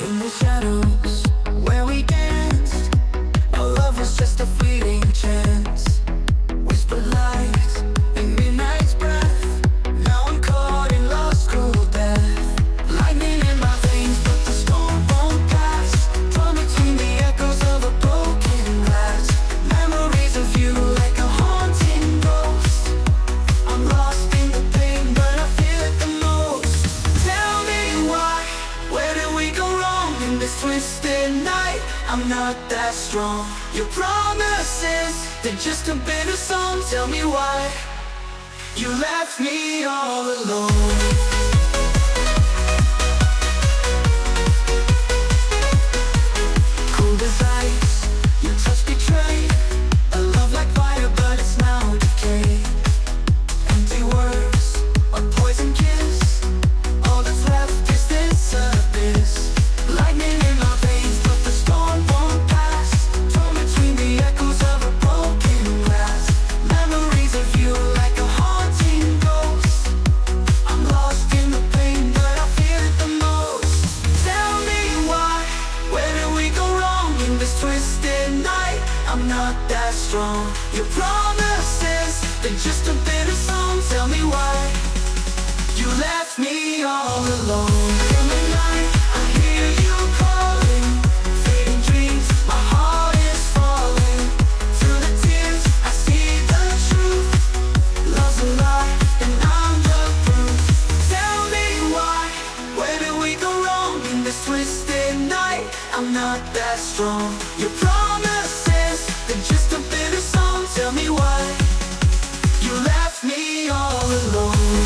In the shadows where we danced, our love was just a fleeting chance. Whispered lies in midnight's breath. Now I'm caught in love's cruel death. Lightning in my veins, but the storm won't pass. Torn between the echoes of a broken glass. Memories of you like a haunting ghost. I'm lost in the pain, but I feel it the most. Tell me why, where did we go wrong in this twisted night? I'm not that strong. Your promises, they're just a bitter song. Tell me why you left me all alone. Cold as ice, your touch betrayed a love like fire, but it's now decay. Empty words, a poison kiss. All that's left is this abyss. Lightning in my veins, but the storm won't pass. Torn between the echoes of a broken glass. Memories of you like a haunting ghost. I'm lost in the pain, but I feel it the most. Tell me why, where did we go wrong in this twisted night? I'm not that strong. Your promises, they're just a bitter song. Tell me why you left me all alone. In the night, I hear you calling. Fading dreams, my heart is falling. Through the tears, I see the truth. Love's a lie, and I'm the proof. Tell me why, where did we go wrong in this twisted night? I'm not that strong. Your promises, they're just a bitter song. Tell me why you left me all alone.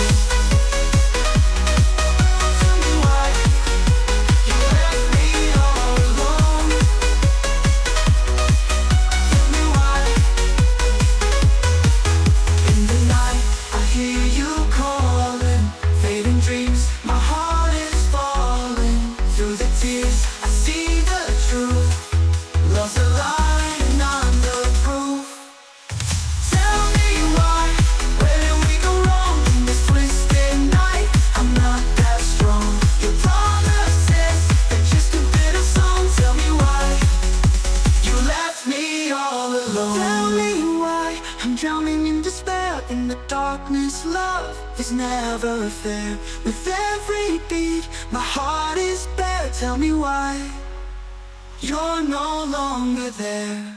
Tell me why you left me all alone. Tell me why. In the night, I hear you calling. Fading dreams, my heart is falling. Through the tears, I see the truth. Love's a lie, and I'm the proof. Tell me why, where did we go wrong in this twisted night? I'm not that strong. Your promises, they're just a bitter song. Tell me why you left me all alone. Tell me why I'm drowning in despair. In the darkness, love is never fair. With every beat, my heart is bare. Tell me why you're no longer there.